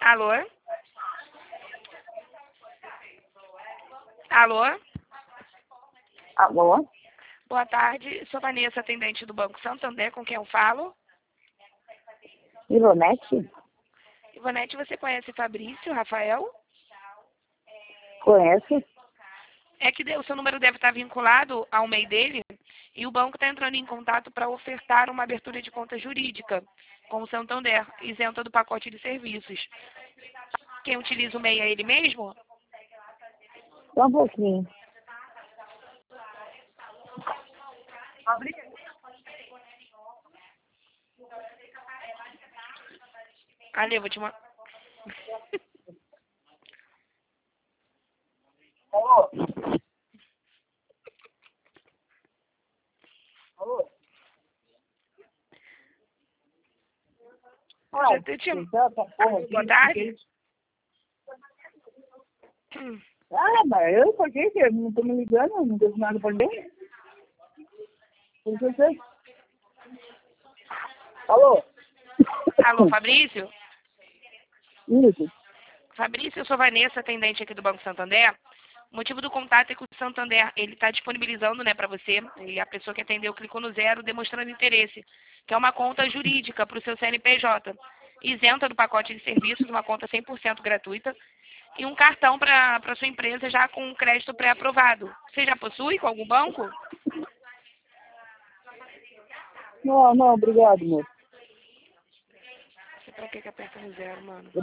Alô? Alô? Alô? Boa tarde, sou Vanessa, atendente do Banco Santander, com quem eu falo. Ivonete? Ivonete, você conhece Fabrício, Rafael? Conhece? É que o seu número deve estar vinculado ao MEI dele e o banco está entrando em contato para ofertar uma abertura de conta jurídica com o Santander, isenta do pacote de serviços. Quem utiliza o MEI é ele mesmo? Só um pouquinho. Ali, eu vou te mandar. Alô? Alô? Boa tarde. Mas eu por que eu não tô me ligando? Não teve nada pra ninguém? Por que você? Alô? Alô, Fabrício? Isso. Fabrício, eu sou Vanessa, atendente aqui do Banco Santander. O motivo do contato é que o Santander ele está disponibilizando, né, para você, e a pessoa que atendeu clicou no 0 demonstrando interesse, que é uma conta jurídica para o seu CNPJ, isenta do pacote de serviços, uma conta 100% gratuita, e um cartão para sua empresa já com um crédito pré-aprovado. Você já possui com algum banco? Não, obrigado, moço. Pra que aperta no 0, mano?